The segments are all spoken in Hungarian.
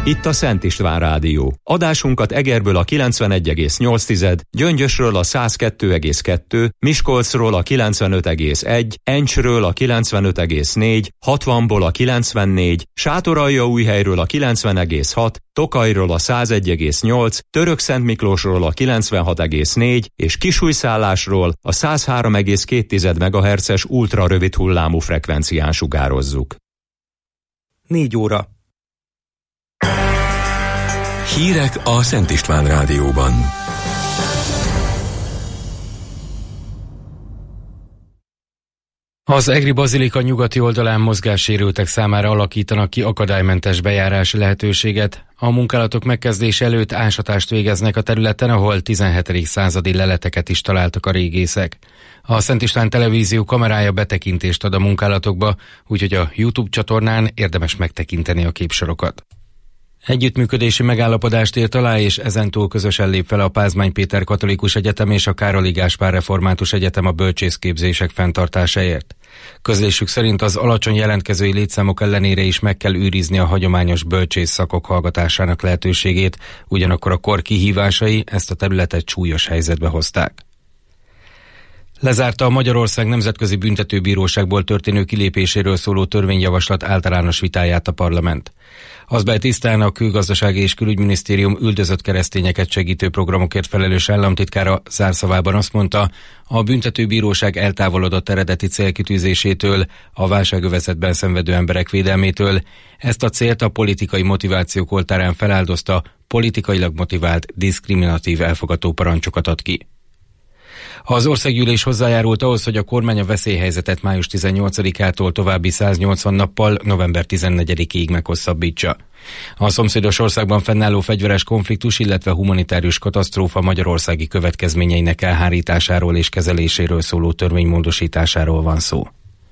Itt a Szent István Rádió. Adásunkat Egerből a 91,8, Gyöngyösről a 102,2, Miskolcról a 95,1, Encsről a 95,4, 60-ból a 94, Sátoraljaújhelyről a 90,6, Tokajról a 101,8, Törökszentmiklósról a 96,4 és Kisújszállásról a 103,2 MHz-es ultrarövid hullámú frekvencián sugározzuk. 4 óra. Hírek a Szent István Rádióban. Az Egri Bazilika nyugati oldalán mozgássérültek számára alakítanak ki akadálymentes bejárási lehetőséget. A munkálatok megkezdése előtt ásatást végeznek a területen, ahol 17. századi leleteket is találtak a régészek. A Szent István Televízió kamerája betekintést ad a munkálatokba, úgyhogy a YouTube csatornán érdemes megtekinteni a képsorokat. Együttműködési megállapodást írt alá, és ezentúl közösen lép fel a Pázmány Péter Katolikus Egyetem és a Károli Gáspár Református Egyetem a bölcsészképzések fenntartásáért. Közlésük szerint az alacsony jelentkezői létszámok ellenére is meg kell őrizni a hagyományos bölcsész szakok hallgatásának lehetőségét, ugyanakkor a kor kihívásai ezt a területet súlyos helyzetbe hozták. Lezárta a Magyarország Nemzetközi Büntetőbíróságból történő kilépéséről szóló törvényjavaslat általános vitáját a parlament. Azbej Tisztán, a Külgazdasági és Külügyminisztérium üldözött keresztényeket segítő programokért felelős államtitkára zárszavában azt mondta, a büntetőbíróság eltávolodott eredeti célkitűzésétől, a válságövezetben szenvedő emberek védelmétől. Ezt a célt a politikai motivációk oltárán feláldozta, politikailag motivált, diszkriminatív elfogató parancsokat ad ki. Az országgyűlés hozzájárult ahhoz, hogy a kormány a veszélyhelyzetet május 18-ától további 180 nappal november 14-ig meghosszabbítsa. A szomszédos országban fennálló fegyveres konfliktus, illetve humanitárius katasztrófa magyarországi következményeinek elhárításáról és kezeléséről szóló törvénymódosításáról van szó.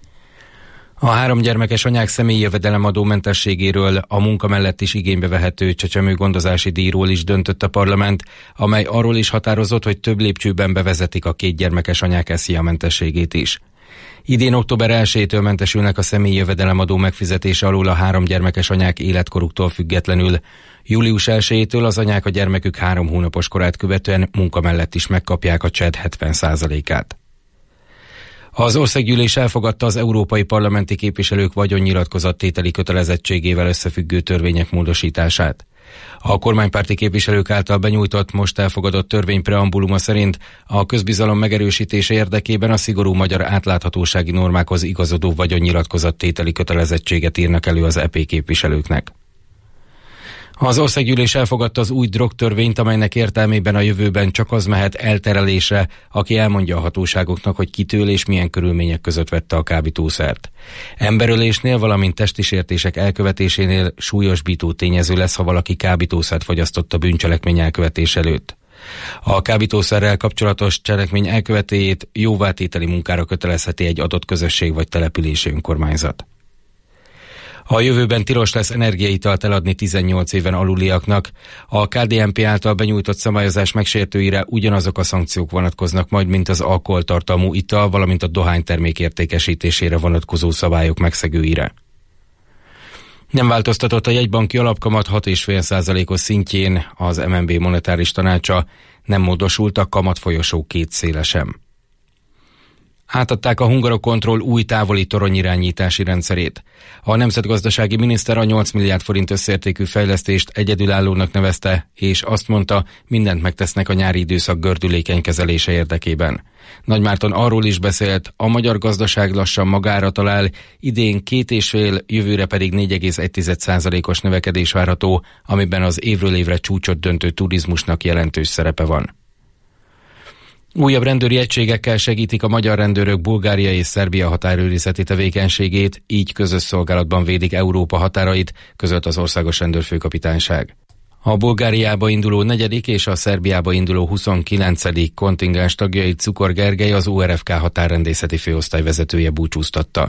A 3 gyermekes anyák személyi jövedelemadómentességéről, a munka mellett is igénybe vehető csecsemőgondozási díjról is döntött a parlament, amely arról is határozott, hogy több lépcsőben bevezetik a 2 gyermekes anyák SZIA-mentességét is. Idén október 1-től mentesülnek a személyi jövedelemadó megfizetése alól a 3 gyermekes anyák életkoruktól függetlenül. Július 1-től az anyák a gyermekük 3 hónapos korát követően munka mellett is megkapják a CSED 70%-át. Az országgyűlés elfogadta az európai parlamenti képviselők vagyonnyilatkozattételi kötelezettségével összefüggő törvények módosítását. A kormánypárti képviselők által benyújtott, most elfogadott törvény preambuluma szerint a közbizalom megerősítése érdekében a szigorú magyar átláthatósági normákhoz igazodó vagyonnyilatkozattételi kötelezettséget írnak elő az EP képviselőknek. Az országgyűlés elfogadta az új drogtörvényt, amelynek értelmében a jövőben csak az mehet elterelésre, aki elmondja a hatóságoknak, hogy kitől és milyen körülmények között vette a kábítószert. Emberölésnél, valamint testi sértések elkövetésénél súlyosbító tényező lesz, ha valaki kábítószert fogyasztott a bűncselekmény elkövetés előtt. A kábítószerrel kapcsolatos cselekmény elkövetőjét jóvátételi munkára kötelezheti egy adott közösség vagy települési önkormányzat. A jövőben tilos lesz energiaitalt eladni 18 éven aluliaknak. A KDNP által benyújtott szabályozás megsértőire ugyanazok a szankciók vonatkoznak majd, mint az alkoholtartalmú ital, valamint a dohánytermék értékesítésére vonatkozó szabályok megszegőire. Nem változtatott a jegybanki alapkamat 6,5%-os szintjén, az MNB monetáris tanácsa, nem módosult a kamatfolyosó 2 széle sem. Átadták a Hungarocontrol új távoli toronyirányítási rendszerét. A nemzetgazdasági miniszter a 8 milliárd forint összértékű fejlesztést egyedülállónak nevezte, és azt mondta, mindent megtesznek a nyári időszak gördülékeny kezelése érdekében. Nagymárton arról is beszélt, a magyar gazdaság lassan magára talál, idén 2,5, jövőre pedig 4,1%-os növekedés várható, amiben az évről évre csúcsot döntő turizmusnak jelentős szerepe van. Újabb rendőri egységekkel segítik a magyar rendőrök Bulgária és Szerbia határőrizeti tevékenységét, így közös szolgálatban védik Európa határait, közölt az Országos Rendőrfőkapitányság. A Bulgáriába induló 4. és a Szerbiába induló 29. kontingens tagjait Cukor Gergely, az ORFK határrendészeti főosztály vezetője búcsúztatta.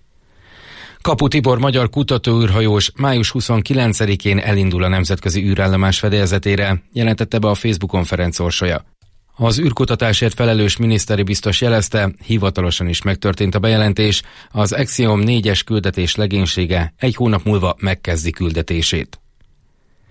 Kapu Tibor magyar kutatóűrhajós május 29-én elindul a nemzetközi űrállomás fedélzetére, jelentette be a Facebookon Ferenc Orsolya. Az űrkutatásért felelős miniszteri biztos jelezte, hivatalosan is megtörtént a bejelentés, az Axiom 4-es küldetés legénysége 1 hónap múlva megkezdi küldetését.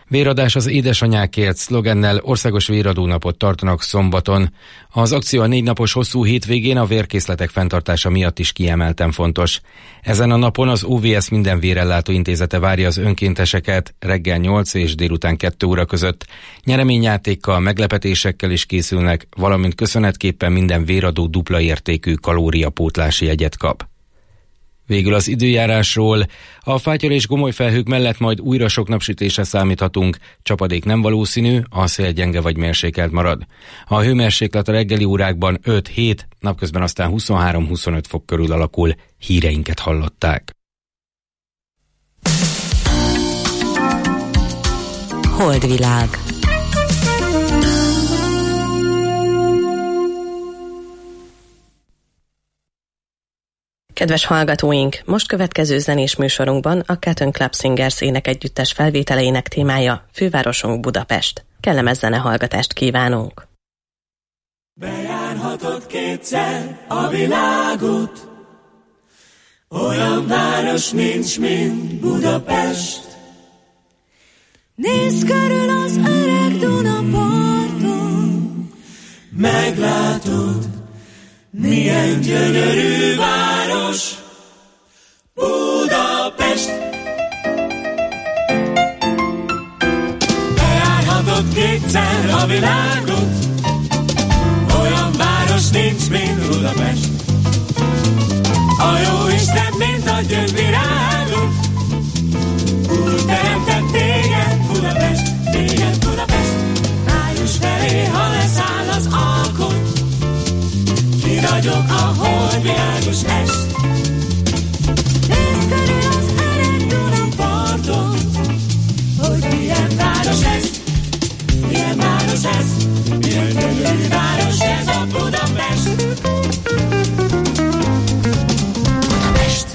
Véradás az édesanyákért szlogennel országos véradónapot tartanak szombaton. Az akció a 4 napos hosszú hétvégén a vérkészletek fenntartása miatt is kiemelten fontos. Ezen a napon az OVS Minden Vérellátó Intézete várja az önkénteseket reggel 8 és délután 2 óra között. Nyereményjátékkal, meglepetésekkel is készülnek, valamint köszönetképpen minden véradó dupla értékű kalóriapótlási jegyet kap. Végül az időjárásról. A fátyol és gomoly felhők mellett majd újra sok napsütésre számíthatunk, csapadék nem valószínű, a szél gyenge vagy mérsékelt marad. A hőmérséklet a reggeli órákban 5-7, napközben aztán 23-25 fok körül alakul. Híreinket hallották. Holdvilág. Kedves hallgatóink, most következő zenés műsorunkban a Cotton Club Singers énekegyüttes felvételeinek témája fővárosunk Budapest. Kellemes zenehallgatást kívánunk! Bejárhatod kétszer a világot, olyan város nincs, mint Budapest. Nézz körül az öreg Dunaparton, meglátod, milyen gyönyörű város Budapest. Bejárhatod kétszer a világot, olyan város nincs, mint Budapest. A jóisten mint adja virágot, úgy teremtett téged Budapest, téged Budapest. Május felé, ha leszáll az alkot, kiragyog a holdvilágos est. nézz körül az öreg Dunaparton, Hogy milyen város ez, milyen város ez, milyen gyönyörű város ez a Budapest. Budapest.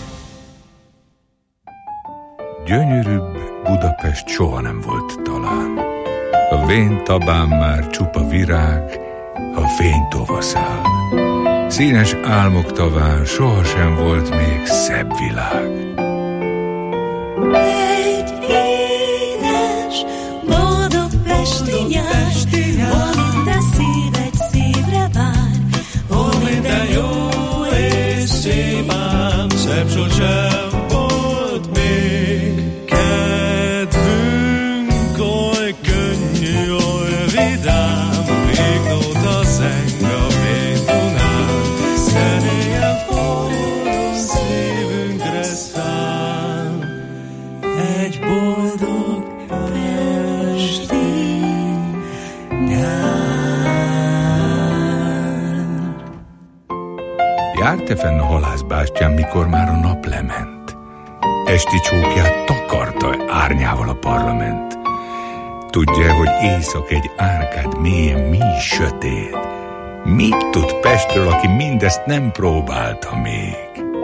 Gyönyörűbb Budapest soha nem volt talán. A vén tabán már csupa virág, ha fénytova száll. Színes álmok taván sohasem volt még szebb világ. egy édes, boldog pesti nyár, hol minden szív egy szívre vár, Hol minden jó és szép ám, szebb sosem volt még. Kedvünk oly könnyű, oly vidám, még nóta zeng a mély Dunán. Zenéljen forró szívünkre szám, egy boldog pesti nyár. Járt-e fenn a halászbástyán, mikor már a nap lement? Esti csókját takarta árnyával a parlament. Tudja, hogy éjszak egy árkád mélyen mi is sötét? Mit tud Pestről, aki mindezt nem próbálta még?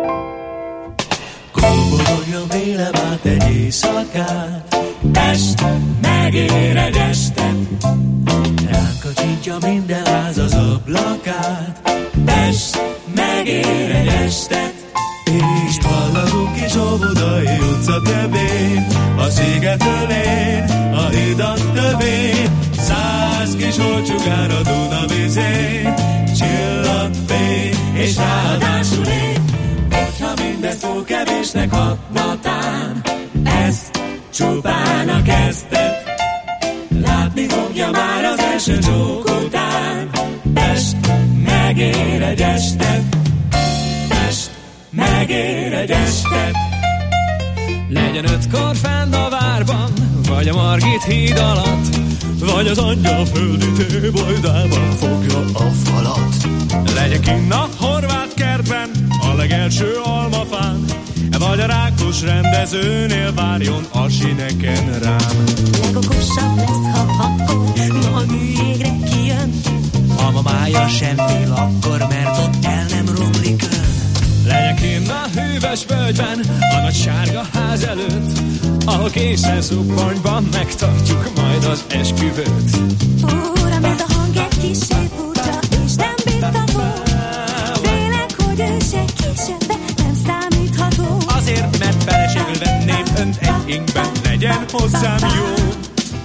Kóboroljon vélem át egy éjszakát, Pest megér egy estet. Rákacsintja minden ház az ablakát, Pest megér egy estet. És halladunk is Óbudai utca többén, a sziget ölén, a hidak többén, 100 kis holcsugár a Duna vizén, csillagfény és ráadásul én. Hogyha mindez túl kevésnek hatna tán, ez csupán a kezdet. Látni fogja már az első csók után, Pest megér egy estet. Pest megér egy estet. Legyen 5-kor fenn a várban, vagy a Margit híd alatt, vagy az Angyalföldi téboldában fogja a falat. legyen kinn a horvát kertben, a legelső almafán, vagy a Rákos rendezőnél várjon a sineken rám. legokosabb lesz, ha akkor ma a műjégre kijön. Ha ma mája sem fél akkor, mert ott el nem romlik ön. Legyen kinn a hűvös völgyben, a nagy sárga ház előtt, ahol készen szupponyban megtartjuk majd az esküvőt. Uram, ez a hang egy kissé furcsa, és nem biztató. Félek, hogy ő se kisebb, de nem számítható. Azért, mert feleségül venném önt egy ingben, legyen hozzám jó.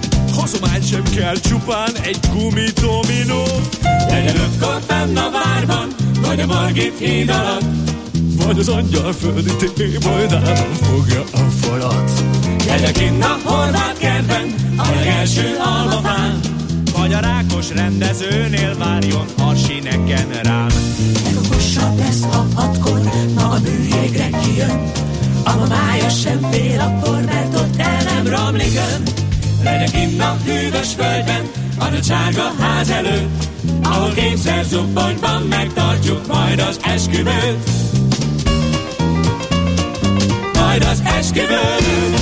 Azomány sem kell, csupán egy gumitominó. Legyen 5-kor fenn a várban, vagy a Margit híd alatt, vagy az Angyalföldi tébolydáron fogja a falat. Legyen kinn a horvát kertben, a legelső almafán, vagy a Rákos rendezőnél várjon a sineken rám. Legokosabb lesz, ha 6-kor ma a műjégre kijön. A mamája sem fél akkor, mert ott el nem romlik ön. Legyen kinn a hűvös földben, a sárga ház előtt, ahol kényszerzubbonyban megtartjuk majd az esküvőt. Majd az esküvőt.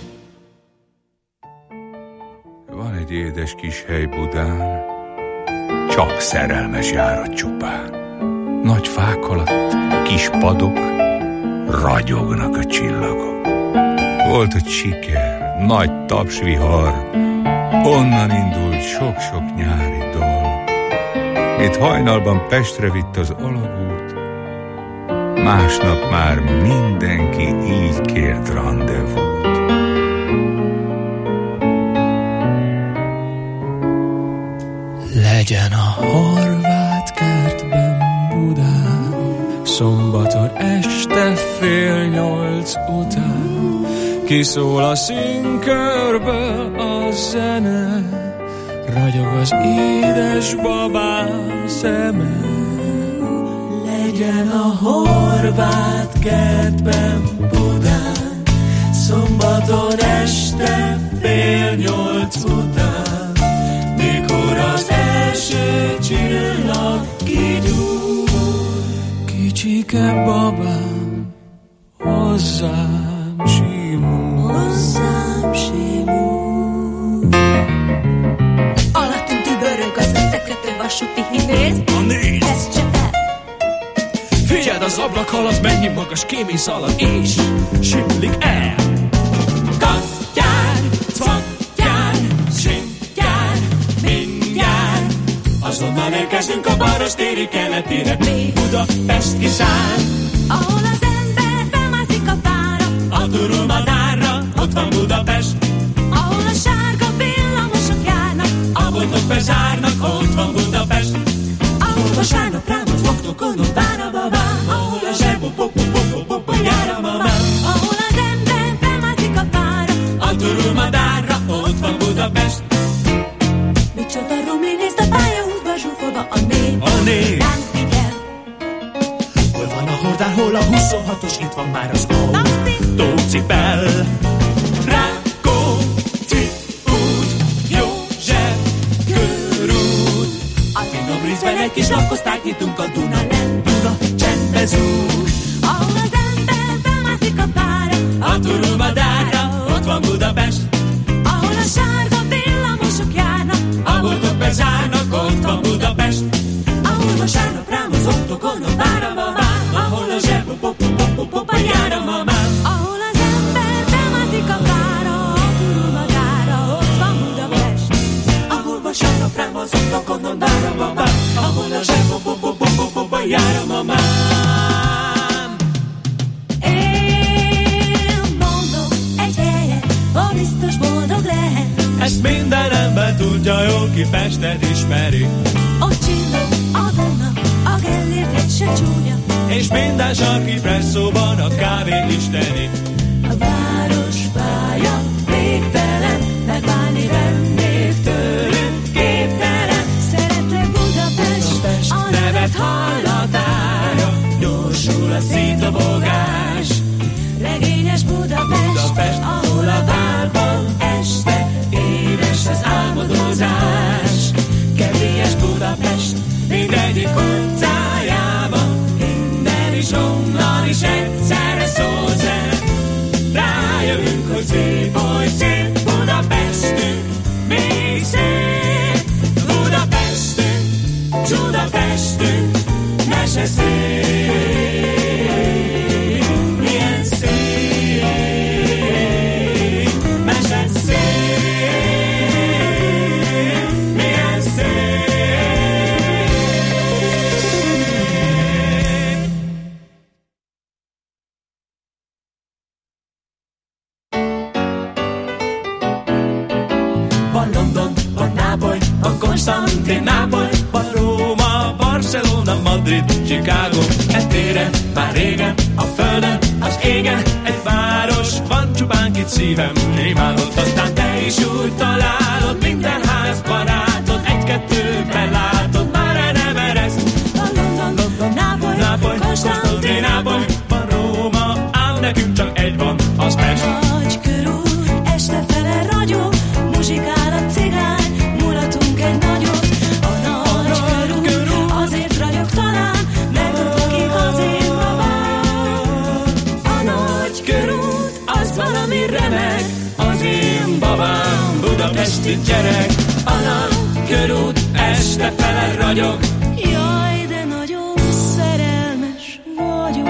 Van egy édes kis hely Budán, csak szerelmes járat csupán. Nagy fák alatt, kis padok, ragyognak a csillagok. Volt ott siker, nagy tapsvihar, onnan indult sok-sok nyári dal. Itt hajnalban Pestre vitt az alagút, másnap már mindenki így kért randevút. Legyen a horvát kertben Budán, szombaton este 7:30 után, kiszól a színkörből a zene, ragyog az édes babám szeme. Legyen a horvát kertben Budán, szombaton este 7:30 után, mikor az első csillag kigyúl. Kicsike babám, hozzám simul. Hozzám simul. Alattunk tübörög az összekrető vasúti hívész. A 4. Ez csak el. Figyeld az ablak alatt, mennyi magas kémény szalad, és simlik el. Kasztyár, cvaktyár, simtyár, mindjárt. Azonnal elkezdünk a Barostéri keletére, Budapest kiszáll. Ahol az ember felmászik a fára, A Turulmadárra, ott van Budapest. ahol a sárga villamosok járnak, A boltok bezárnak, ott van Budapest. Ahol vasárnap rám az oktokonon vár a babám, Ahol a zsebbo jár a mamám. ahol az ember felmászik a fára. A Turulmadárra, ott van Budapest. micsoda rumli, nézd a pályaútba zsúfolva a nép. A 4. Ránk figyel. Hol van a hordár, hol a 26-os, itt van már az Tócipel, Rákóczi út, József körút. A finom rízben egy kis lakosztályt nyitunk a Duna lent. Duna csendbe zúg. Ahol az ember felmászik a fára, A Turulmadárra, ott van Budapest. ahol a sárga villamosok járnak, A boltok bezárnak, ott van Budapest. Ahol vasárnap rám az oktokonon vár a babám, Ahol a zsebbo jár a mamám. ahol az ember felmászik a fára, a Turulmadára, ott van Budapest. ahol vasárnap rám az oktokonon vár a babám, Ahol a zsebbo jár a mamám. Én mondok egy helyet, ahol biztos boldog lehet. Ezt minden ember tudja, jól ki Pestet ismeri. Ott csillog a Duna, a Gellért hegy se csúnya. És minden sarki presszóban a kávé isteni. A várospálya végtelen, megválni vendég tőlünk képtelen. Szeretlek Budapest, a nevet hallatára, gyorsul a szétdobogás. regényes Budapest, ahol a várban este édes az álmodozás. Kedélyes Budapest, mindegyik utcájában, innen is, onnan is egyszerre szól zene. Konstantinápolyban, Róma, Barcelona, Madrid, Chicago. Ettére már régen a földön, az égen egy város van, csupán kit szívem imádott. Aztán te is úgy találod, minden ház barátod, egy-kettőben látod, már el nem ereszt. London, Nápoly, Konstantinápolyban, Róma, ám nekünk csak egy van, az Pest. Nagy körút, este fele ragyog, muzsikál a cigány, mulatunk egy nagyot. A nagy körút, azért ragyog talán, mert ott lakik az én babám. A nagy körút, az valami remek, az én babám, budapesti gyerek. A nagy körút, este fele ragyog. Jaj, de nagyon szerelmes vagyok.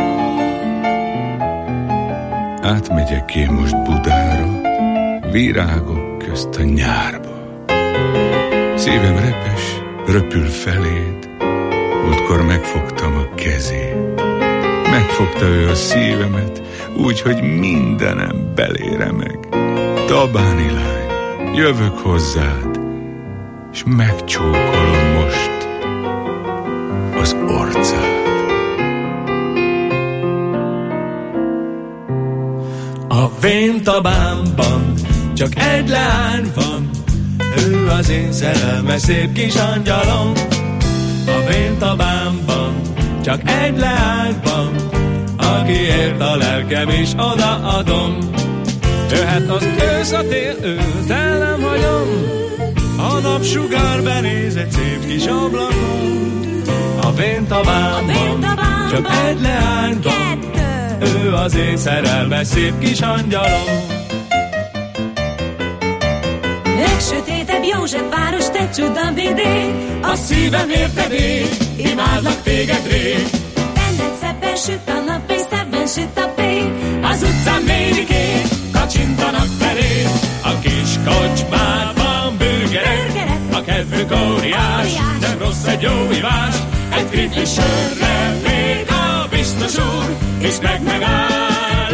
Átmegyek én most Budára, virágok közt a nyárba. Szívem repes, röpül feléd, múltkor megfogtam a kezét. Megfogta ő a szívemet, úgy, hogy mindenem belére meg. Tabáni lány, jövök hozzád, s megcsókolom most az orcád. A vén Tabánban csak egy leány van, ő az én szerelmes szép kis angyalom. A vén Tabánban csak egy leány van, akiért a lelkem is odaadom. Jöhet az ősz, a tél, őt el nem hagyom, a napsugár benéz egy szép kis ablakon. A vén Tabánban csak egy leány van, ő az én szerelmes szép kis angyalom. Legsötétebb Józsefváros, te csuda vidék, a szívem érted ég, imádlak téged rég. Benned szebben süt a nap, és szebben süt a pék, az utcán médikék kacsintanak feléd. A kis kocsmában bürgerek, a kedvük óriás, nem rossz egy jó ivás, egy kriplis sörre még a biztos úr, és megáll.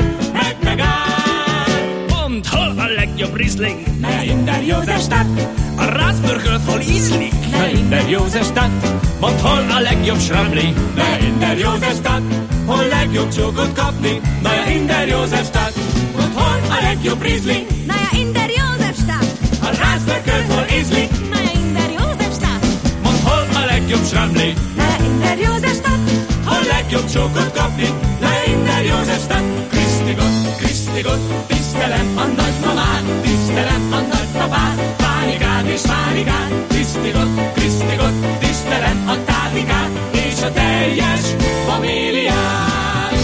Mondd, hol a legjobb Riesling? Ne in der Józsefstadt. A Ravensburger hol ízlik? Ne in der Józsefstadt. Mondd, hol a legjobb Schramli? Ne in der Józsefstadt. Hol legjobb csókot kapni? Na ja, in der Józsefstadt. Mondd, hol a legjobb Riesling? na ja, in der Józsefstadt. A Ravensburger hol ízlik? Na ja, in der Józsefstadt. Mondd, hol a legjobb Schramli? Na ja, in der Józsefstadt. Hol legjobb csókot kapni? Na ja, in der Józsefstadt. Krisztigot, tisztelem a nagymamát, tisztelem a nagypapát, Fánikát és Fánikát, Krisztigot, tisztelem a tátikát, és a teljes famíliát.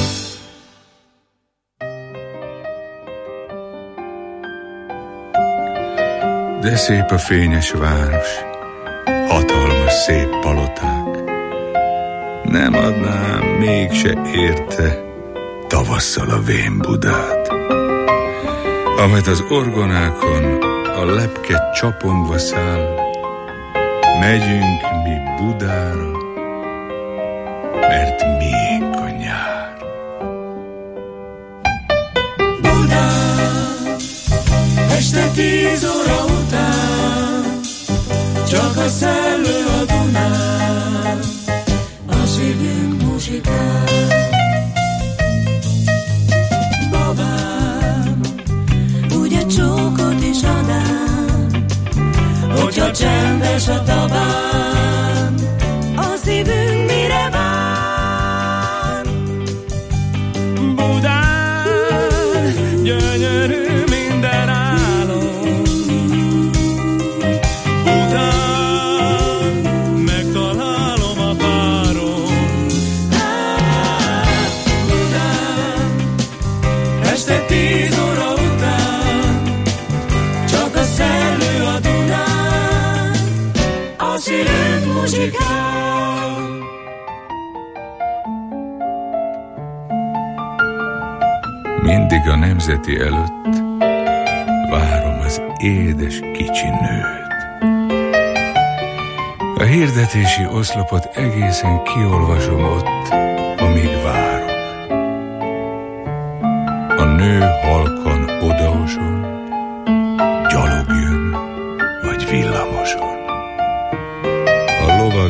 De szép a fényes város, hatalmas szép paloták, nem adnám mégse érte tavasszal a vén Budát, amet az orgonákon a lepke csapongva száll. Megyünk mi Budára, mert miénk a nyár. Budán, este 10 óra után, csak a szellő a Dunán, a szívünk muzsikál. Csókot is adám, hogyha csendes a Tabán, a szívünk mire vár. Budán, gyönyörű minden álom, Budán, megtalálom a párom. Budán, este 10 óra szívünk muzsikál. Mindig a nemzeti előtt várom az édes kicsi nőt. A hirdetési oszlopot egészen kiolvasom ott, amíg várok. A nő halkan odaoson, gyalog jön, vagy villamoson.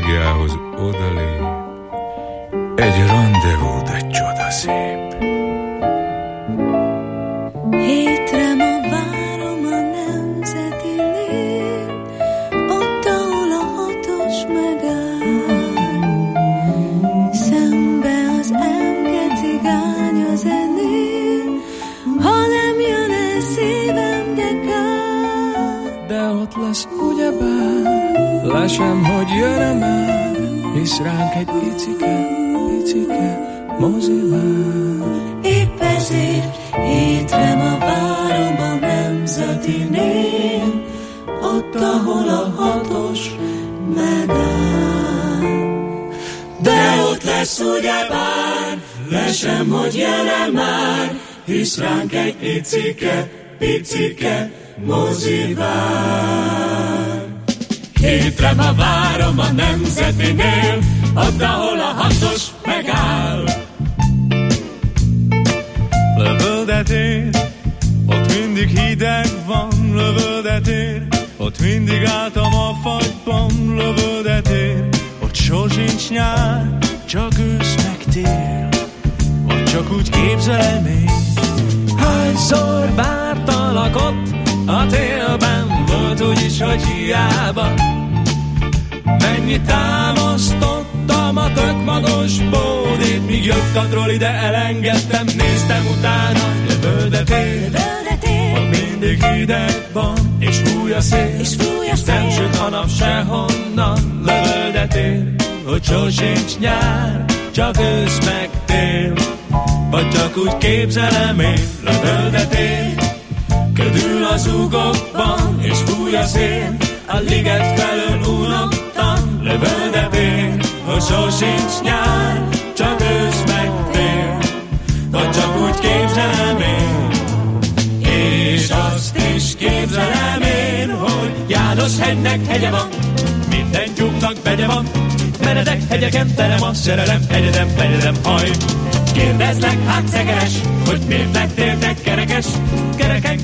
magjához odalép. Egy rendezvú, de csodaszép. Hétre ma várom a Nemzetinél, ott, ahol a 6-os megáll. Szembe az emge cigány a zenél, ha nem jön el szívem, de kár. De ott lesz ugyebár, lásem, hogy jön-e már, hisz ránk egy picike mozivár. Épp ezért hétre ma várom a Nemzetinél, ott, ahol a 6-os megáll. De ott lesz ugyebár, lesem, hogy jön-e már, hisz ránk egy picike mozivár. Hétre ma várom a Nemzetinél, ott, ahol a 6-os megáll. Lövöldetér, ott mindig hideg van, lövöldetér, ott mindig álltam a fagyban, lövöldetér, ott sosincs nyár, csak ősz meg tél, vagy csak úgy képzelem én. Hányszor vártalak ott a télben, volt úgyis, hogy hiába. Mennyit támasztottam a tök magas bódét, míg jött a troli, de elengedtem, néztem utána, lövöldetér, ott mindig hideg van, és fúj a szél, nem süt a nap sehonnan, lövöldetér, hogy sosincs nyár, csak ősz meg tél, vagy csak úgy képzelem én, lövöldetér, ködül az ugokban, és fúj a szél, a liget felől unottan, lövöldetér, hogy sosincs nyár, csak ősz meg tél, vagy csak úgy képzelem én. És azt is képzelem én, hogy János hegynek hegye van, minden tyúknak begye van, meredek hegyeken terem a szerelem, egyedem haj. Kérdezlek hát szegeres, hogy miért lettél te kerekes, kereken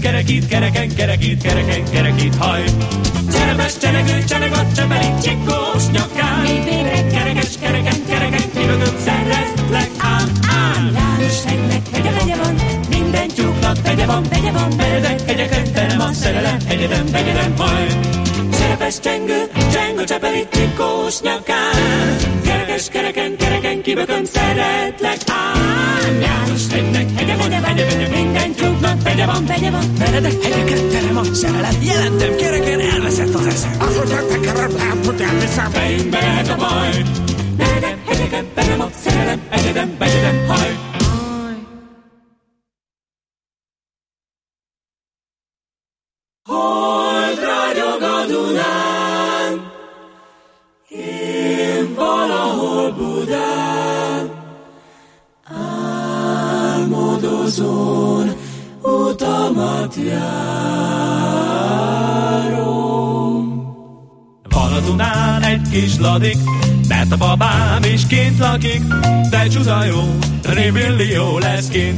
kerekít haj. Cseremes csenegő, csenegat, csepeli csikós nyakán, végre kerekes, kereken, kivögöm, szeretlek, ám. János hegynek hegye van, minden tyúknak begye van, meredek hegyeken terem a szerelem, egyedem haj. Cserepes csengő, csepeli csikós nyakán, kereken, kibököm, szeretlek, ám. János hegynek hegye van, minden tyúknak begye van, meredek hegyeken terem a szerelem, jelentem, kereken elveszett az eszem. Azt mondják, tekerem, hogy elviszem, fejünkbe lehet a baj. Meredek hegyeken terem a szerelem, egyedem haj. Hold ragyog a Dunán, én valahol Budán, álmodozón utamat járom. Van a Dunán egy kis ladik, mert a babám is kint lakik, de csuda jó, rébillió lesz kint.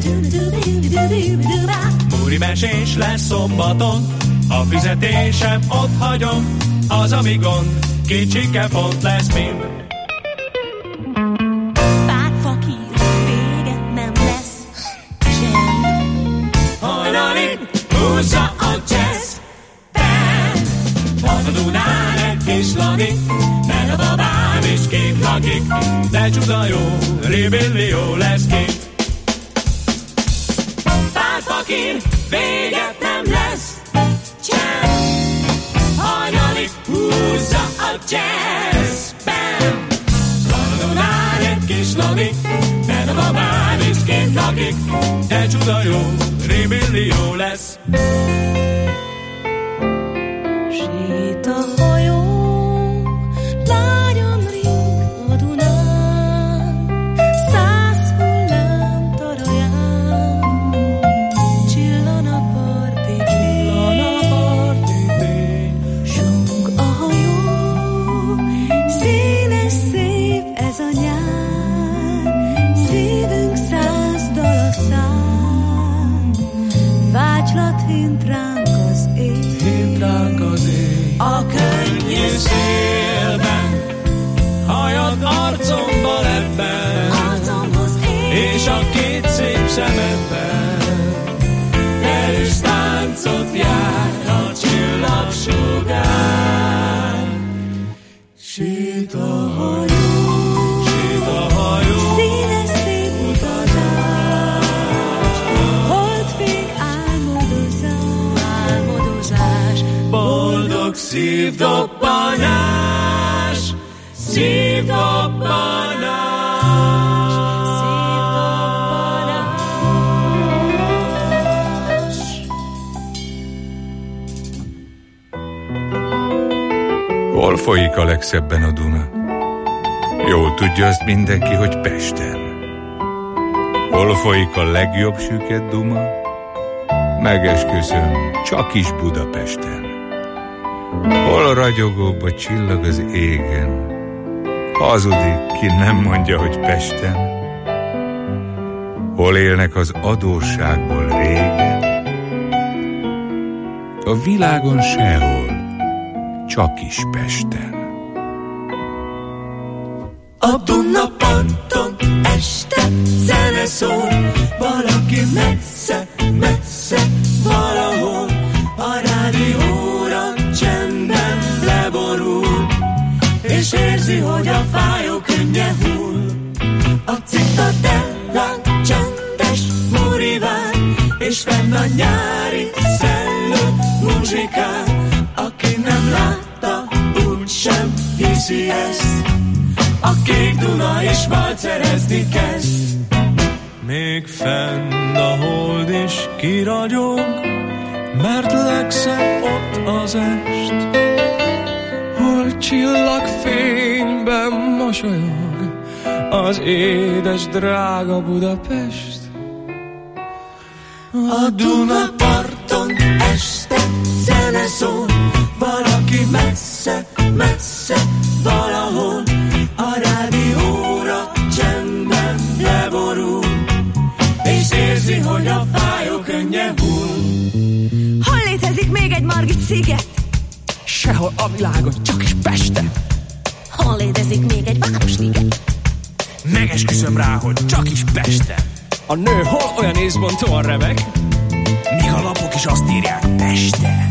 Múri mesés lesz szombaton, a fizetésem ott hagyom, az ami gond, kicsike pont lesz mind. Bár fakír, vége nem lesz sem. Hajnalig húzza a jazz band. Van a Dunán egy kis ladik, mert a babám is kint lakik, de csuda jó, rébillió lesz kint. Bár fakír, véget nem lesz sem. Hajnalig húzza a jazz band. Van a Dunán egy kis ladik, mert a babám is kint lakik, de csuda jó, rébillió lesz. Sét a hajó, lágyan ring a Dunán, 100 hullám taraján, csillan a parti fény. Song a hajó, színes szép ez a nyár, szívünk 100 dal a szám, vágylat hint ránk az ég. A könnyű szélben, szívdobbanás, szívdobbanás. Hol folyik a legszebben a Duna? Jól tudja azt mindenki, hogy Pesten. Hol folyik a legjobb süket Duma? Megesküszöm, csak is Budapesten. Hol ragyogóbb a csillag az égen? Hazudik, ki nem mondja, hogy Pesten. Hol élnek az adósságból régen? A világon sehol, csak is Pesten. A Duna parton este zene szól, valaki messze, messze valahol. A rádióra csendben leborul, és érzi, hogy a fájó könnye hull. A citadellán csendes muriván, és fenn a nyári szellő muzsikán. Aki nem látta, úgysem hiszi ezt. A kék Duna is valcerezni kezd. Még fenn a hold is kiragyog, mert legszebb ott az est. Hol csillagfényben mosolyog az édes drága Budapest. A Duna parton este zene szól, valaki messze, messze valahol. A rádióra csendben leborul, és érzi, hogy a fájó könnye hull. Hol létezik még egy Margit sziget? Sehol a világon, csak is Pesten. Hol létezik még egy városliget? Megesküszöm rá, hogy csak is Pesten. A nő hol olyan észbontóan remeg, míg a lapok is azt írják Pesten.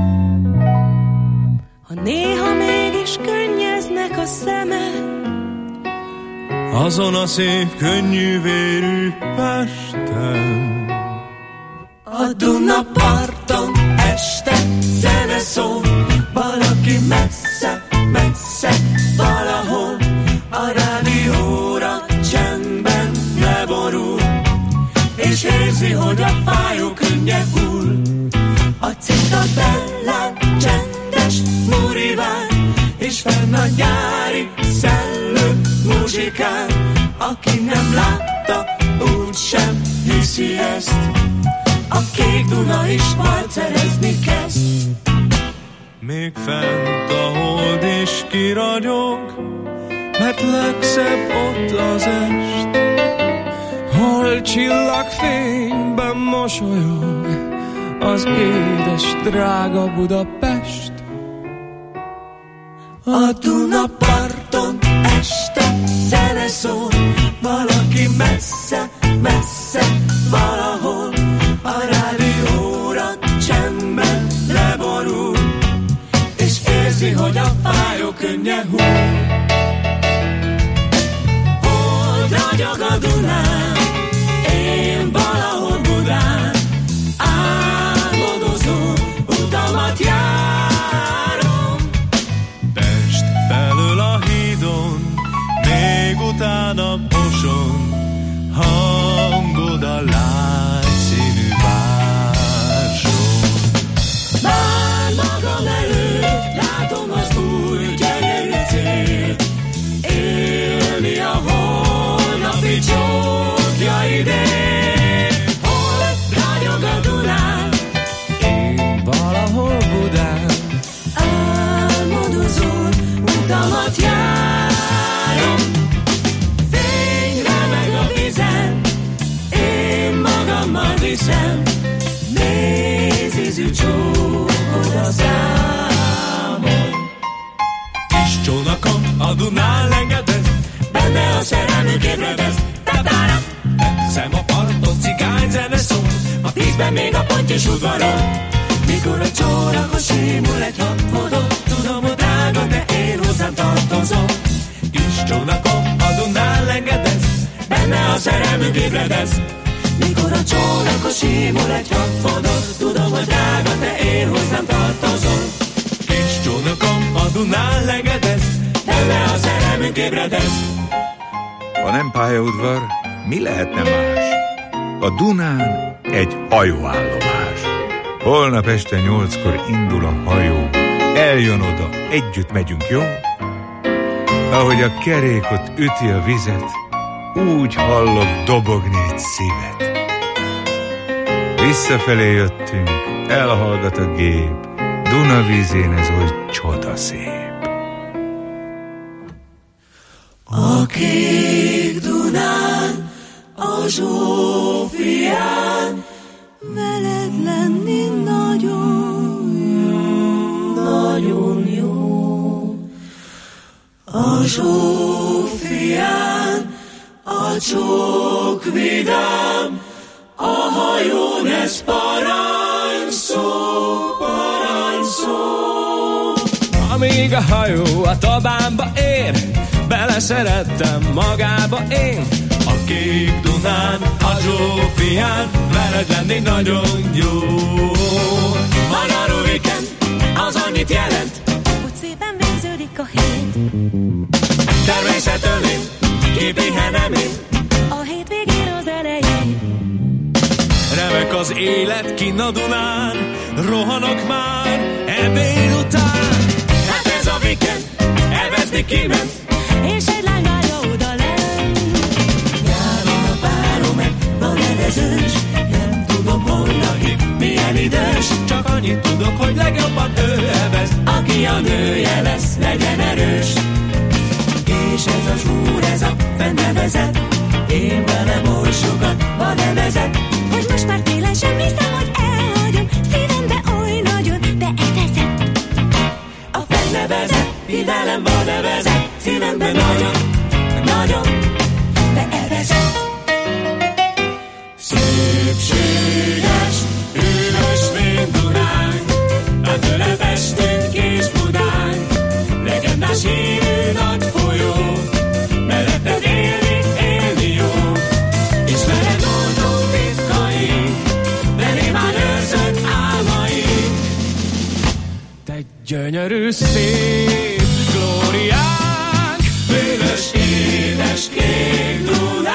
Ha néha mégis könnyeznek a szemed, azon a szép könnyű vérű Pesten. a Duna parton este zene szól, valaki messze, messze valahol. A rádióra csendben leborul, és érzi, hogy a fájó könnye hull. A citadellán csendes muriván, és fenn a nyári szellő muzsikán. Aki nem látta, úgysem hiszi ezt. A kék Duna is valcerezni kezd. Még fent a hold is kiragyog, mert legszebb ott az est. Hol csillagfényben mosolyog az édes drága Budapest. A Duna parton este zene szól, valaki messze, messze valahol. A rádióra csendben leborul, és érzi, hogy a fájó könnye hull. Hol ragyog a Dunán, én valahol Budán, álmodozó utamat járom. Pest felől a hídon, még utána Moson, hangod a lágyszínű várson. Már magam előtt látom az új gyönyörű célt, élni a holnapi csókja idén. Hol ragyog a Dunán, Én valahol Budán, álmodozó utamat járom. Fény remeg a vizen, én magammal viszem, mézízű csókod a számon. kis csónakom a Dunán lengedez, Benne a szerelmük ébredez, tatára. szem a parton cigányzene szól, A vízben még a pontyos udvaron, mikor a csórakon simul egy habfodó. Tudom, hogy drága, de én hozzám tartozom. kis csónakom a Dunán lengedez, Benne a szerelmünk ébredez, mikor a csórakon simul egy habfodó. Tudom, hogy drága, de én hozzám tartozom. kis Dunán legedez, benne a szerelmünk ébredez. Ha nem pályaudvar, mi lehetne más? A Dunán egy hajóállomás. Holnap este 8-kor indul a hajó. Eljön oda, együtt megyünk, jó? Ahogy a kerék ott üti a vizet, úgy hallok dobogni egy szívet. Visszafelé jöttünk, elhallgat a gép, Dunavízén ez oly csodaszép. A kék Dunán, a Zsófián, veled lenni nagyon jó, nagyon jó. A Zsófián, a csók vidám, a hajón ez parancsó, parancsó. Amíg a hajó a Tabánba ér, beleszerettem magába én. A kék Dunán, a Zsófián, veled lenni nagyon jó. Van a weekend, az annyit jelent, hogy szépen végződik a hét. Természet ölén, kipihenem én, A hétvégén az elején. remek az élet kinn a Dunán, rohanok már ebéd után. Hát ez a weekend, elvezni kiment, És egy lány várja oda lenn. Nyáron a párom meg van elezős, nem tudom hol lakik, milyen idős. csak annyit tudok, hogy legjobban ő elvez. Aki a nője lesz, legyen erős. És ez a zsúr, ez a benne vezet, én velem oly sokat van evezet. Hogy most már télen sem hiszem, hogy elhagyom, szívembe oly nagyon beevezett. A fenne vezet, ki velem van evezet, szívemben nagyon, nagyon beevezett. Szépséges, hűvös vén Dunánk, a tőle Pestünk és Budánk, legendás hírű nagy folyó, melletted élni, élni jó. Ismered oldó titkai, belé már őrzött álmai. Te gyönyörű szép glóriánk, bűvös édes kék Dunánk.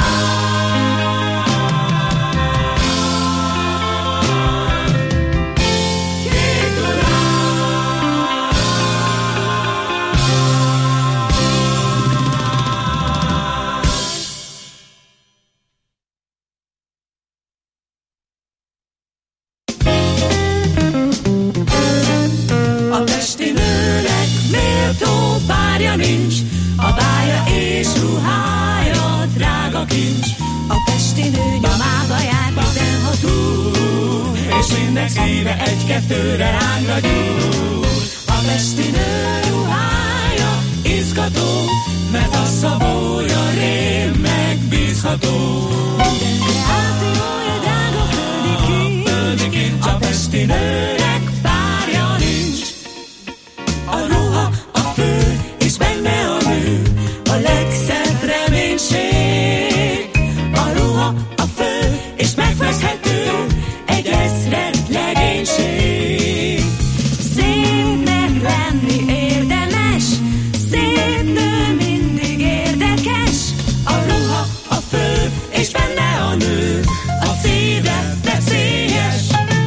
A pesti nőnek méltó párja nincs, a bája és ruhája drága kincs. A pesti nő nyomába jár 16 úr, És mindnek szíve egy-kettőre lángra gyúl. A pesti nő ruhája izgató, mert a szabója rém megbízható. mindenre átszívója drága földi kincs. A pesti nőnek párja nincs. A ruha, a fő, és benne a nő, a legszebb reménység. A ruha, a fő, és megfeszhető, egy ezred legénység. Szépnek lenni érdemes, szép nő mindig érdekes. A ruha, a fő, és benne a nő, a szíve veszélyes.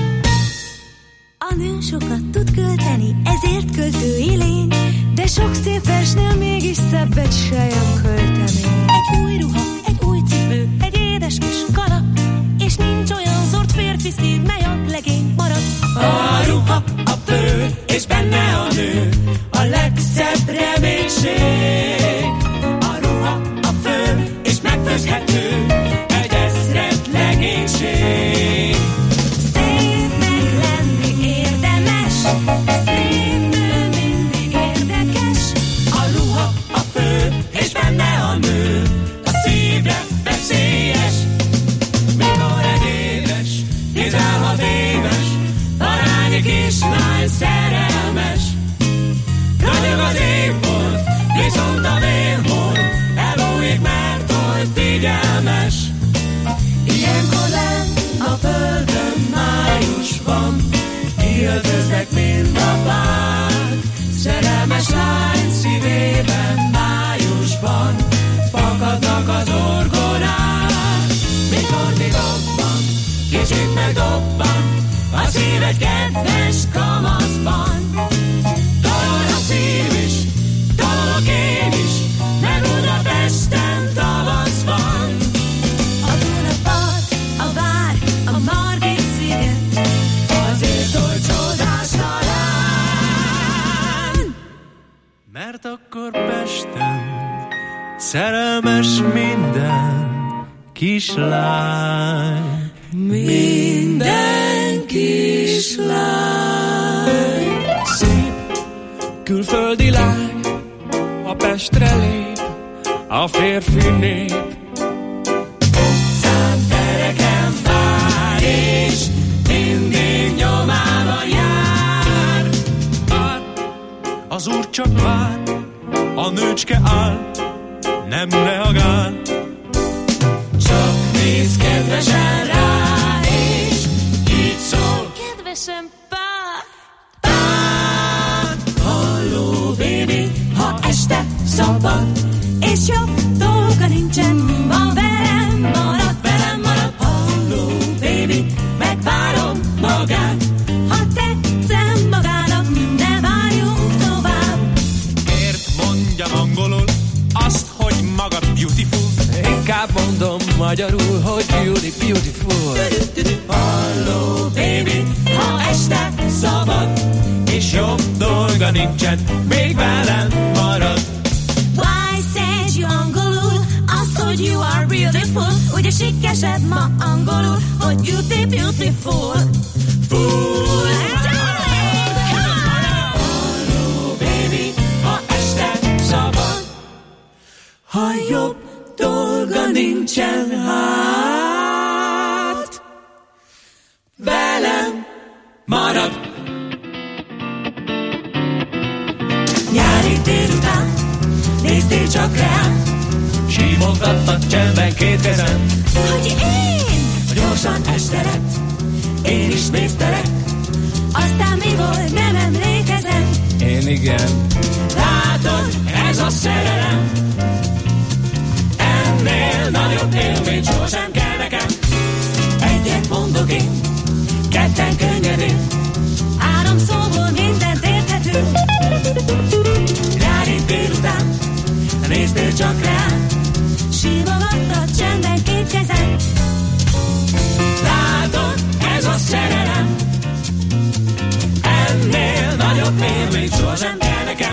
A nő sokat tud költeni, ezért költői lény, de sok szép versnél mégis szebbet se jön költemény. Egy új ruha, egy új cipő, egy édes kis kalap, és nincs olyan zord férfi szív, mely a legény marad. A ruha, a fő, és benne a nő, a legszebb reménység. A ruha, a fő, és megfőzhető, egy ezred legénység. Szépnek lenni érdemes, szép nő mindig érdekes. A ruha, a fő, és benne a nő, a szívre veszélyes. Mikor egy édes, 16 éves, parányi kislány szerelmes, könyög az égbolt, viszont Mert akkor Pesten szerelmes minden kislány. Minden kislány. Szép külföldi lány a Pestre lép, a férfi nép. Számtereken vár, és mindig nyomába jár. Vár, az úr csak vár, a nőcske áll, nem reagál. Csak néz kedvesen rá, és így szól. Kedvesem pár. Halló, baby, ha este szabad, És jobb dolga nincsen, ma velem marad. Halló, baby, megvárom magát. Ha tetszem magának, ne várjunk tovább. Miért mondjam angolul azt, hogy maga beautiful? Inkább mondom magyarul, hogy beautiful. Halló, baby, ha este szabad, És jobb dolga nincsen, még velem marad. Why said you angolul azt, hogy you are beautiful? Ugye sikkesed ma angolul, hogy beauty, beautiful. Fool. Halló, baby, ha este szabad, ha jobb dolga nincsen, hát velem marad. Nyári délután néztél csak rám, Simogattak csendben két kezem. Hogy én? gyorsan este lett, én is néztelek. Aztán mi volt, nem emlékezem. Én igen. Látod, ez a szerelem, ennél nagyobb élmény sosem kell nekem. Egyet mondok én, ketten könnyedén, Áram szóból mindent érthető. nyári délután néztél csak rám, Simogattad csendben két kezem. látod, ez a szerelem, ennél nagyobb élmény sosem kell nekem.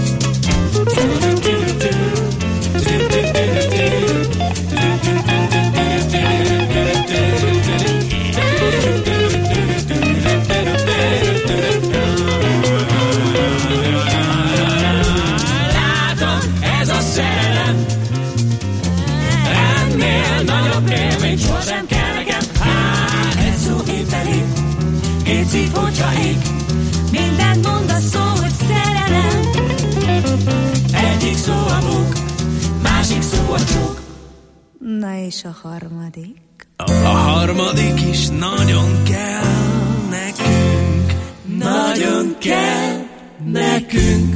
Látom, ez a szerelem, ennél nagyobb élmény sosem kell nekem. Egy szó épp elég, két szív, hogyha ég, Mindent mond a szó, hogy szerelem. egyik szó a bók, másik szó a csók. Na és a harmadik? A harmadik is nagyon kell nekünk. Nagyon kell nekünk.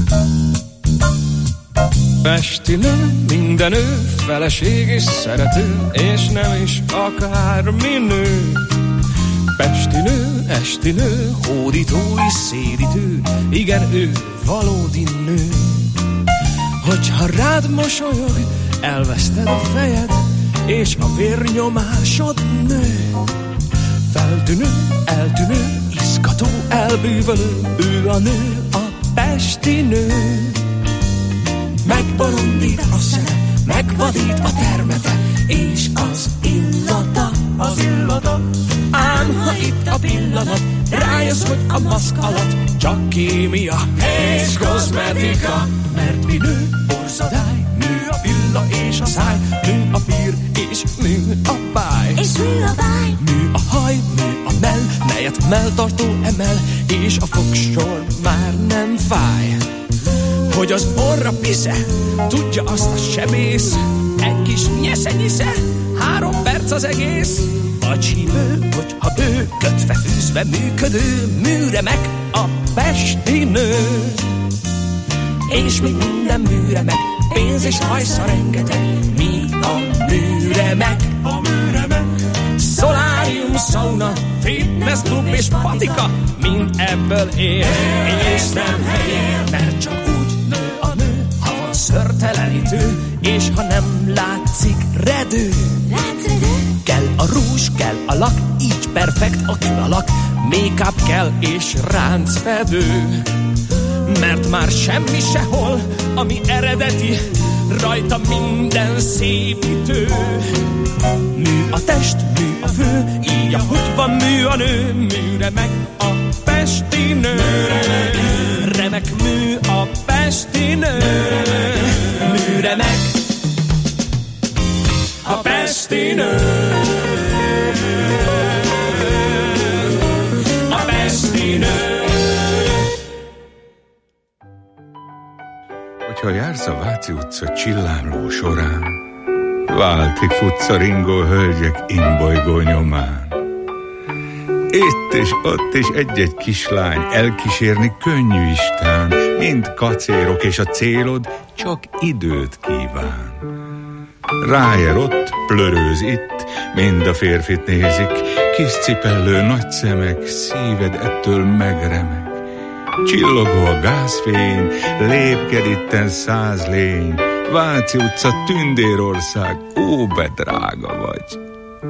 Pesti nő, minden nő, feleség és szerető, és nem is akármi nő. Pesti nő, esti nő, hódító és szédítő, igen, ő valódi nő. Hogyha rád mosolyog, elveszted a fejed, és a vérnyomásod nő. Feltűnő, eltűnő, iszkató, elbűvölő, ő a nő, a pesti nő. Megbolondít a szeme, megvadít a termete, és az illata, Ám ha itt a pillanat, rájössz, hogy a maszk alatt csak kémia és kozmetika. Mert mi nő, borzadály, nő a pilla és a száj, nő a pír és nő a báj. És mi a báj? Nő a haj, nő a mell, melyet melltartó emel, és a fogsor már nem fáj. Hogy az orra pisze, tudja azt a sebész, egy kis nyesze-nyisze, 3 perc az egész. A csípő, hogyha bő, kötve fűzve működő, műremek a pesti nő. És még minden műremek, pénz és hajsza rengeteg, mi a műremek. Szolárium, szauna, fitnessklub és patika, mind ebből él, és nem helyél. Mert csak úgy nő a nő, ha van szörtelenítő, és ha nem látszik redő. Kell a rúzs, kell a lak, így perfekt a kilalak, make-up kell és ráncfedő. Mert marad már semmi sehol, ami eredeti, rajta minden szépítő. Mű a test, mű a fő, így ahogy van mű a nő, műre meg a pesti nő. Remek mű a pesti nő, műre meg a pesti nő. A pesti nő. Hogyha jársz a Váci utca csillámló során, váltig futsz a ringó hölgyek imbolygó nyomán. Itt és ott is egy-egy kislány elkísérni könnyű istán, mind kacérok, és a célod csak időt kíván. Ráér ott, plörőz itt, mind a férfit nézik, kis cipellő, nagy szemek, szíved ettől megremeg. Csillogó a gázfény, lépked itten 100 lény, Váci utca, Tündérország, ó, be drága vagy.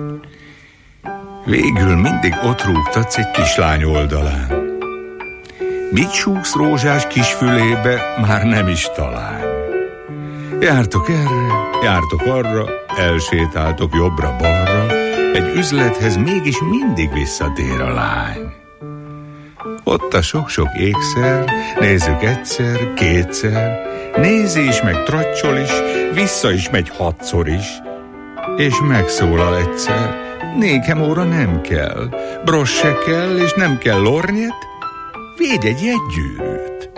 Végül mindig ott rúgtatsz egy kislány oldalán. Mit súgsz rózsás kisfülébe, már nem is talán. Jártok erre, jártok arra, elsétáltok jobbra-balra, egy üzlethez mégis mindig visszatér a lány. Ott a sok-sok ékszer, nézzük egyszer, kétszer, nézi is, meg tracsol is, vissza is megy 6-szor is, és megszólal egyszer, nékem óra nem kell, bros se kell, és nem kell lornyet, védj egy jegygyűrűt.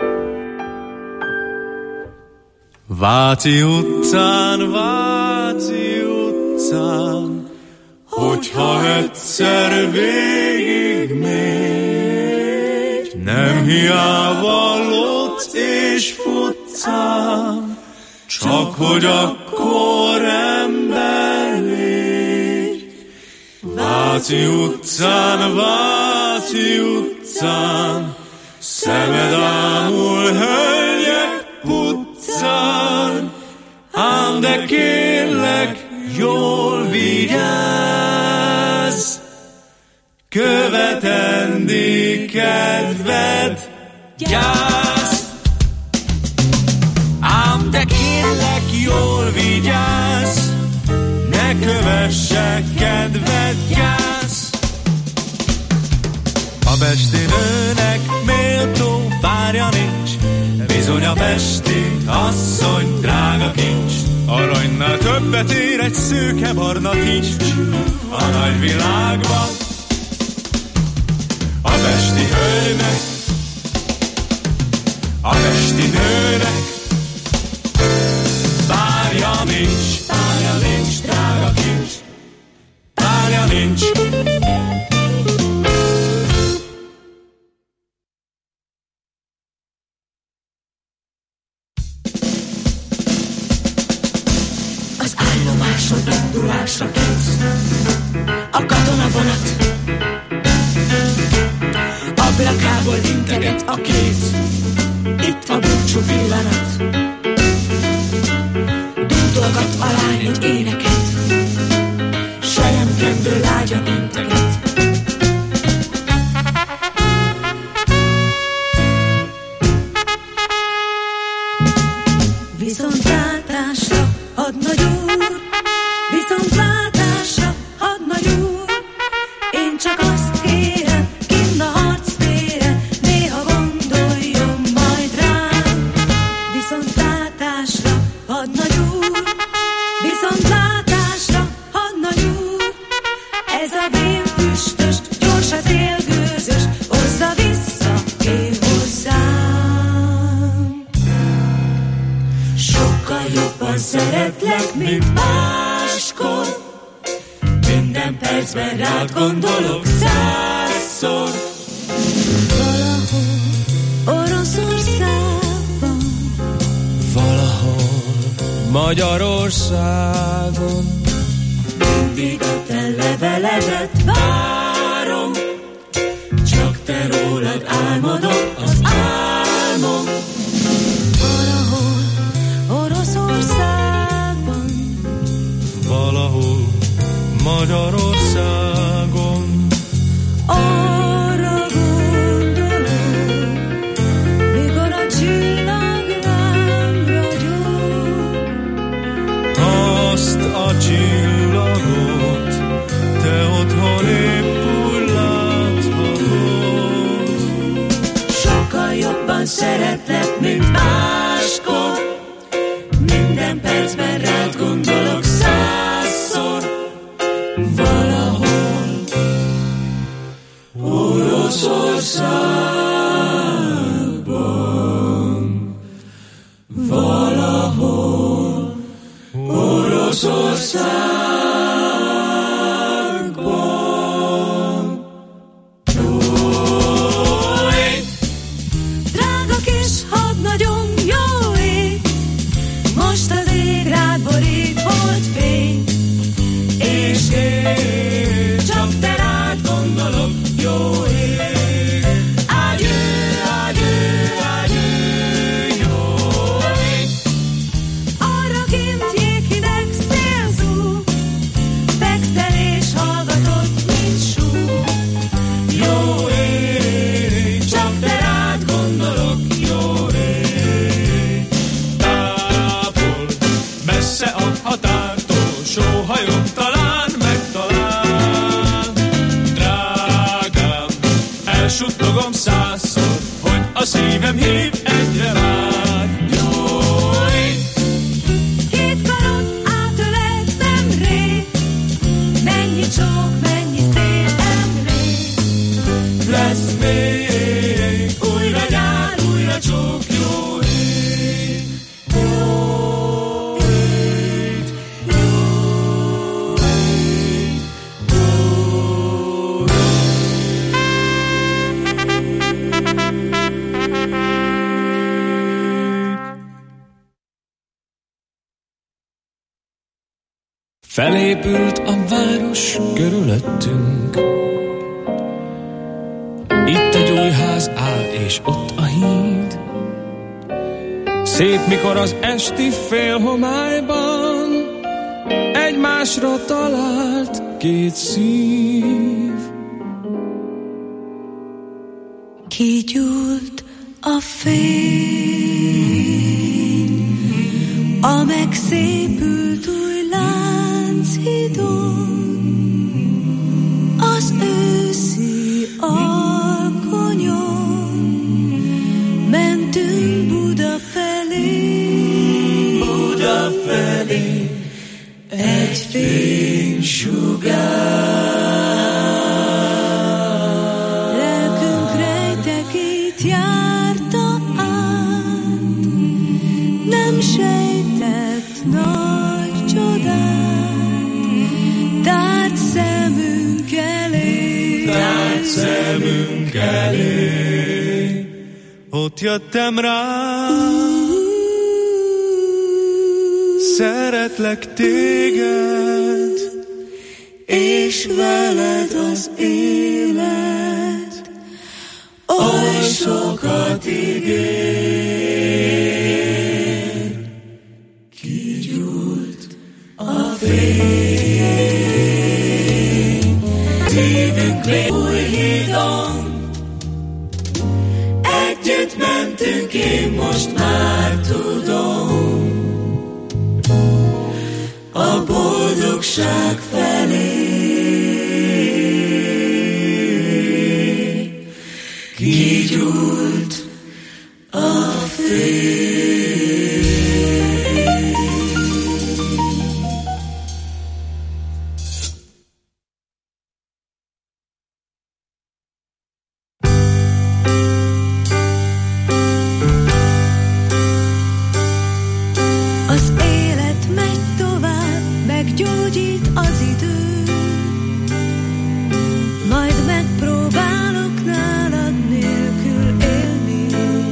Váci utcán, hogyha egyszer végigmegy, nem hiába lódsz és futszám, csak hogy akkor ember légy. Váci utcán, szemed ámul hölgyek puccán, ám de kérlek, jól vigyázz, követendé kedved gyász. Ám de kérlek, jól vigyázz, ne kövesse kedved gyász. A pesti nőnek méltó párja nincs, bizony a pesti asszony drága kincs. Aranynál többet ér egy szőke barna kincs a nagy világban. A pesti hölgynek, a pesti nőnek párja nincs, drága kincs, párja nincs. Az állomáson indulásra kész a katonavonat, ablakából integet a kéz, itt a búcsú pillanat. Dúdolgat a lány egy éneket, selyemkendő lágyan integet. Viszontlátásra, hadnagy úr, viszontlátásra, hadnagy úr, én csak azt kérem, kinn a harctére, néha gondoljon majd rám. Viszontlátásra, hadnagy úr, viszontlátásra, hadnagy úr, ez a vénfüstös, gyors az élgőzös, hozza vissza én hozzám. Sokkal jobban szeretlek, mint máskor, minden percben rád gondolok 100-szor. Valahol Oroszországban, Valahol Magyarországon mindig a te leveledet várom, csak te rólad álmodok az álmom. Valahol Oroszországban, valahol Magyarországon arra gondolom, mikor a csillagok jobban szeretlek, mint máskor. Minden percben rád gondolok 100-szor. Valahol Oroszországban, valahol Oroszországban. Jó ég, Drága kis hadnagyom, jó ég, most az ég rád borít holdfény. és én csak te rád gondolok, jó ég. Ágyú, ágyú, ágyú, jó ég. Arra kint jéghideg szélzú, fekszel és hallgatod, mint sú. Jó ég, csak te rád gondolok, jó ég. Távol, messze a határtól, sóhajom talán megtalál. Drágám, elsuttogom 100-szor, hogy a szívem hív egyre vár. Jó ég, Két karod átölelt nemrég, mennyi csók, mennyi szép emlék. lesz még újra nyár, újra csók, jó ég. Jó ég, jó ég, jó ég. Felépült a város körülöttünk. Itt egy új ház áll, és ott a híd. Szép, mikor az esti félhomályban egymásra talált két szív. Kigyúlt a fény, a megszépült új Lánchidon, az őszi alkonyon mentünk Buda felé. Buda felé egy fénysugár. Lelkünk rejtekét járta át, nem sejtett nagy csodát, tárt szemünk elé. Tárt szemünk elé. Ott jöttem rá, szeretlek téged, És veled az élet oly sokat ígér. Kigyúlt a fény, szívünk lé új hídon. Együtt mentünk, én most már tudom, a boldogság felé. Kigyúlt a fény. Az élet megy tovább, meggyógyít az idő, majd megpróbálok nálad nélkül élni.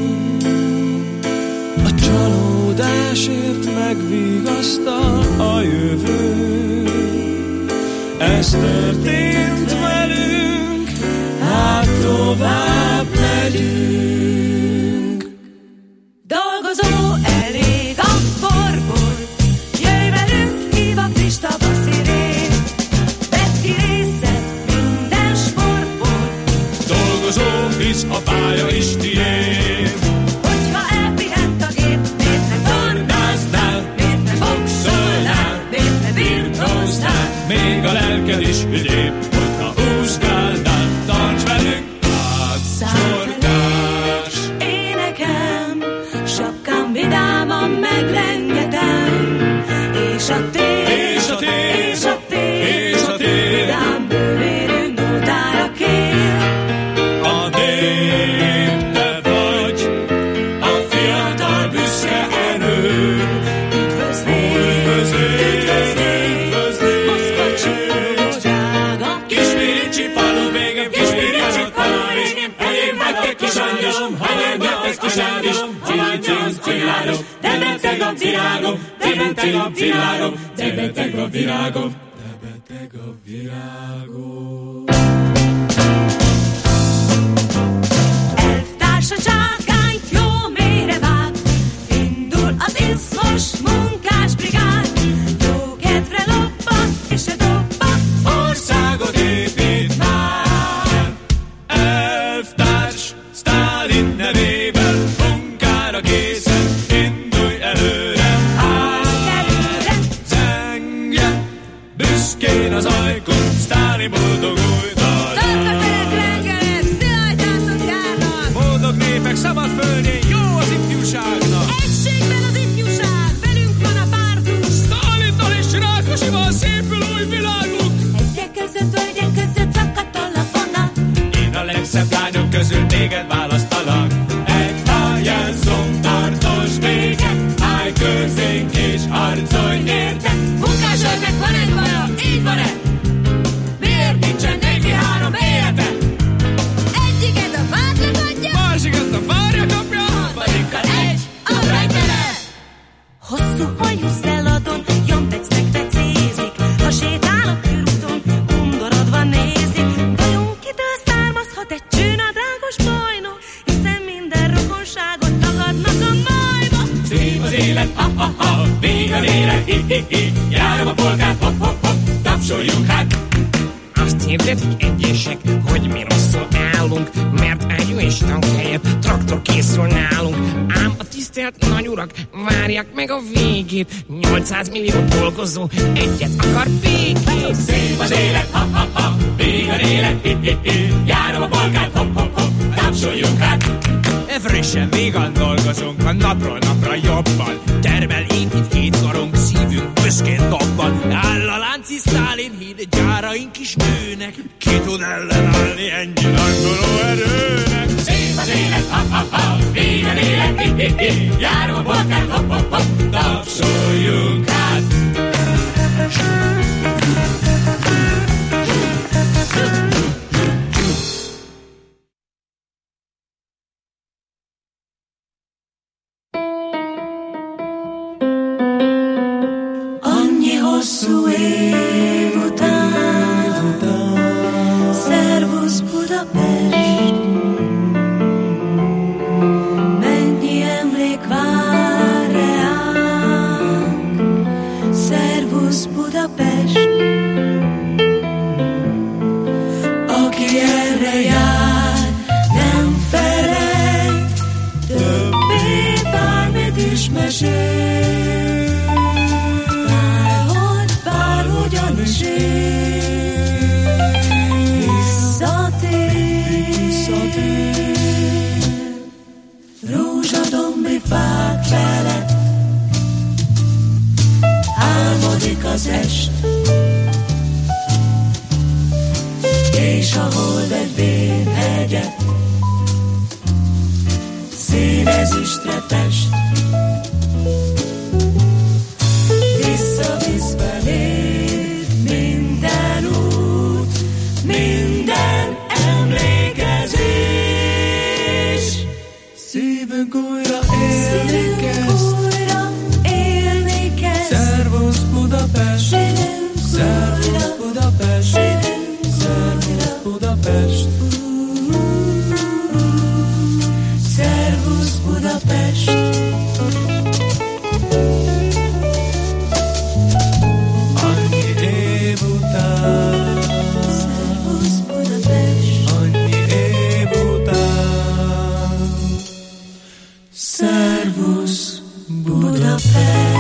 a csalódásért megvigasztal a jövő. Ez történt velünk, hát tovább megyünk. Dolgozó elég a borból, jöjj velünk, hív a friss tavaszi rég. Vedd ki részed minden sportból, Dolgozó, hisz a pálya is tiéd. hogyha elpihent a gép, miért ne tornáznál, miért ne boxolnál, miért ne birkóznál. Még a lelked is ügyébb, hogyha úszkálnál, tarts velünk, átsorgál. meglengetem, és a tél, vidám bővérű nótára kér. A nép, te vagy a fiatal büszke erő. Üdvözlék, Moszkva csillósága. Kismiricsi falu végem, Kismiricsi falu végem, eljén meg kis angyalom, hanyag ez kis angyalom, cillárok, de beteg a virágom, de beteg a virágom, de beteg a virágom, de beteg a virágom. Elvtársa csákányt jó mélyre vág, indul az izmos munkásbrigád. Jó kedvre loppan és se dobban, Országot épít már. Elvtárs, Sztálin nevében, munkára készen, indulj előre. előre Zengjen, büszkén az ajkon, Sztálin boldog új dal. Törköszörök rengelet, szilágyászok járnak. Boldog népek szabad földjén, jó az ifjúságnak. Egységben az ifjúság, velünk van a pártunk. Sztálinnal és Rákosival szépül új világunk. Egyek között, hölgyek között szakadt a vonat. Én a legszebb lányok közül téged választalak. Egy pályázom, tartós béke, állj közénk és harcolj érte. Munkásőrnek van egy baja, így van-e? Miért nincsen neki három élete? Egyiket a vádnak adja, Másikat a várja kapja, harmadikkal egy a reggele. Hosszú hajú szelladon, jompecnek becézik. Ha sétál a körúton, undorodva nézik. Vajon kitől származhat egy csőnadrágos bajnok? Hiszen minden rokonságot tagadnak a majba. szép az élet, ha-ha-ha, vég az élet, hi-hi-hi. Járom a polkát, hop-hop-hop, tapsoljunk hát. Azt hirdetik egyesek, hogy mi rosszul állunk, mert ágyú és tank helyett traktor készül nálunk. Ám a tisztelt nagyurak várják meg a végét, 800 millió dolgozó egyet akar békét. Szép az élet, ha-ha-ha, vég az élet, hi-hi-hi. Járom a polkát, hop-hop-hop, tapsoljunk hát. Frissen végan dolgozunk, a napról napra jobban. Termel épít két karunk, szívünk büszkén dobban. Áll a lánci Sztálin híd, gyáraink is nőnek. Ki tud ellenállni ennyi landoló erőnek? Szép az élet, ha-ha-ha, végen élet, hi-hi-hi. Járom a polkát, hop-hop-hop, tapsoljunk hát. Hosszú év után, szervusz Budapest, mennyi emlék vár reánk, szervusz Budapest, aki erre jár, nem felejt, többé bármit is mesél. Hogyan is visszatér, rózsadombi fák felett álmodik az est, és a hold egy vérhegyet színezüstre fest. Visszavisz felé minden út, minden emlékezés. Szívünk újra élni kezd. Szervusz Budapest, szervusz Budapest, szervusz Budapest, szervusz Budapest. Szervusz Budapest.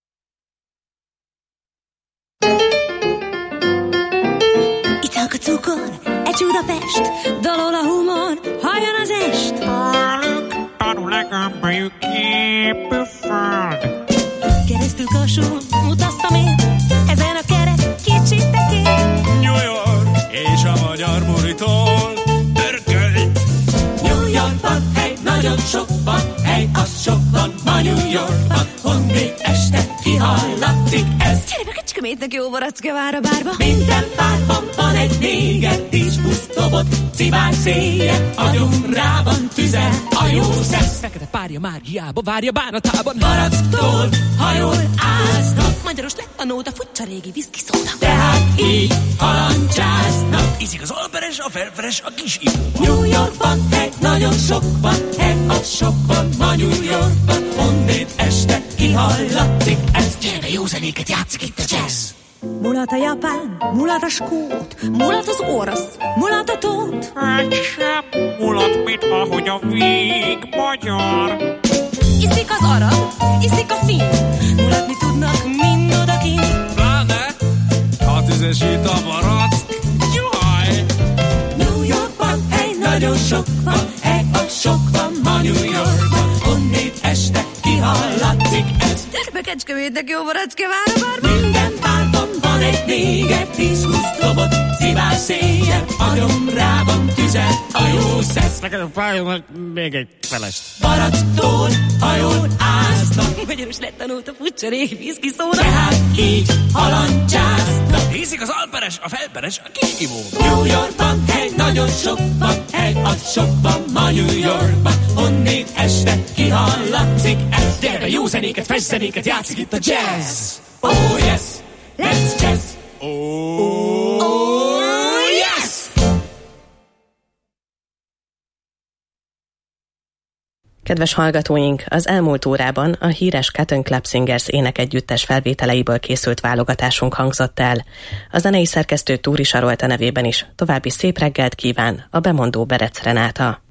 Italka cukor, egy Budapest, dalol a humor, halljon az est. Tanul-e gömbölyű képű föld? Keresztül Kassón utaztam én, ezen a kerek kicsit tekén. New York és a magyar buritól örkölt. New Yorkban hely nagyon sok van, hely az sok van, ma New Yorkban. Honnét este kihallatszik ez. Gyere be, kecskemétnek jó baracka vár a bárba. Minden párban van egy néger, 10-20 dobot, civár széje, agyon rá van tüze, a jó szesz. Fekete párja már hiába várja bánatában. Baracktól, ha jól áznak, Magyaros lett a nóta, futsa régi viszki szóda. tehát így halancsáznak. Iszik az alperes, a felperes, a kis ivó. New Yorkban hely nagyon sok van, hely az sok van, ma New Yorkban. Honnét este kihallatszik ez. Gyere be, jó zenéket játszik itt a jazz. Mulat a japán, mulat a skót, mulat az orosz, mulat a tót. Egy sem mulat, mint ahogy a vég magyar. Iszik az arab, iszik a finn, mulatni tudnak mind odakint. Pláne, ha tüzesít a barack. Jaj! New Yorkban hely nagyon sok van, hely az sok van, ma New Yorkban. Honnét este kihallatszik ez. Gyere be, kecskemétnek jó baracka vár a bárba. Minden bárban van egy néger, 10-20 dobot, szivár széjjel, agyon rá van tüze, a jó szesz. Fekete párjának még egy felest. Baracktól, ha jól áznak, Magyaros lett a nóta, futsa régi viszki szóda. tehát így halancsáznak. Iszik az alperes, a felperes, a kis ivó. New Yorkban hely nagyon sok van, hely az sok van, ma New Yorkban. Honnét este kihallatszik ez. Gyere be, jó zenéket, fest zenéket játszik itt a jazz. Oh yes, let's jazz. Oh yes! Kedves hallgatóink, az elmúlt órában a híres Cotton Club Singers énekegyüttes felvételeiből készült válogatásunk hangzott el. A zenei szerkesztő Túri Sarolta nevében is további szép reggelt kíván a bemondó Berec Renáta.